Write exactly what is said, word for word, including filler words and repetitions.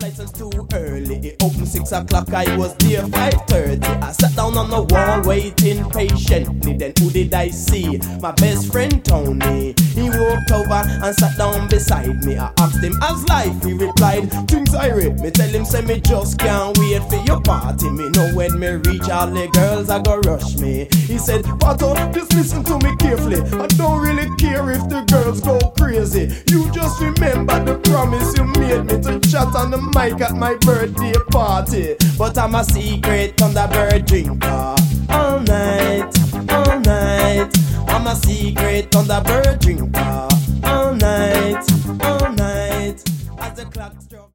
license too early. It opened six o'clock, I was there five thirty. I sat down on the wall waiting patiently. Then who did I see? My best friend Tony. He walked over and sat down beside me. I asked him, how's life? He replied, things irate. Me tell him, say me just can't wait for your party. Me know when me reach all the girls, I go rush me. He said, Pato, just listen to me carefully. I don't really care if the girls go crazy. You just remember the promise you made me to chat on the mic at my birthday party. But I'm a secret Thunderbird drinker. All night, all night. I'm a secret Thunderbird drinker. All night, all night. As the clock strikes